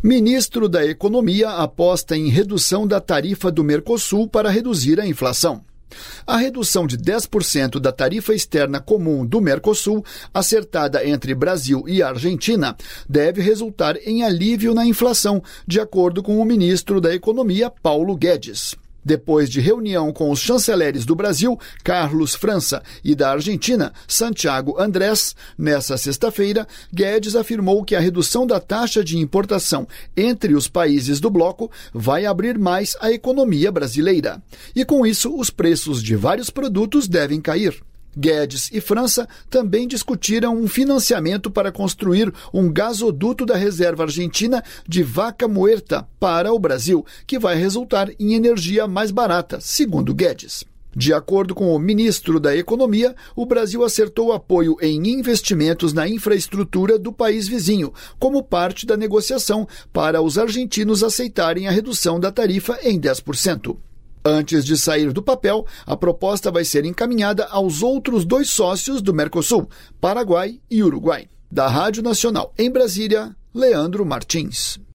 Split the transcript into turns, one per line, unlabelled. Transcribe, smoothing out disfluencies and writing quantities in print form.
Ministro da Economia aposta em redução da tarifa do Mercosul para reduzir a inflação. A redução de 10% da tarifa externa comum do Mercosul, acertada entre Brasil e Argentina, deve resultar em alívio na inflação, de acordo com o ministro da Economia, Paulo Guedes. Depois de reunião com os chanceleres do Brasil, Carlos França, e da Argentina, Santiago Andrés, nesta sexta-feira, Guedes afirmou que a redução da taxa de importação entre os países do bloco vai abrir mais a economia brasileira. E com isso, os preços de vários produtos devem cair. Guedes e França também discutiram um financiamento para construir um gasoduto da reserva argentina de Vaca Muerta para o Brasil, que vai resultar em energia mais barata, segundo Guedes. De acordo com o ministro da Economia, o Brasil acertou apoio em investimentos na infraestrutura do país vizinho, como parte da negociação para os argentinos aceitarem a redução da tarifa em 10%. Antes de sair do papel, a proposta vai ser encaminhada aos outros 2 sócios do Mercosul, Paraguai e Uruguai. Da Rádio Nacional em Brasília, Leandro Martins.